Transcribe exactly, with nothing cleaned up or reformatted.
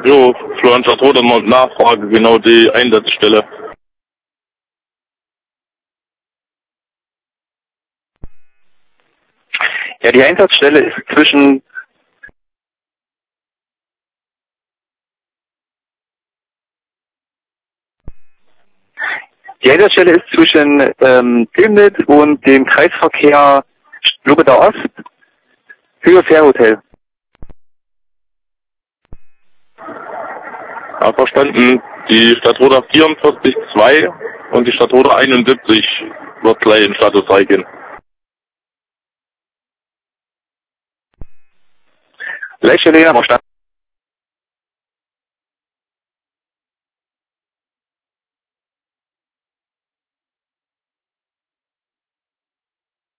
Jo, Florian Stadtroder mal Nachfrage, genau die Einsatzstelle. Ja, die Einsatzstelle ist zwischen Die Einsatzstelle ist zwischen ähm, Chemnitz und dem Kreisverkehr Lubedau Ost, Höhe Fährhotel. Ja, verstanden. Die Stadtroder vierundvierzig zwei und die Stadtroder einundsiebzig wird gleich in Status reingehen. Leitstelle am Stand.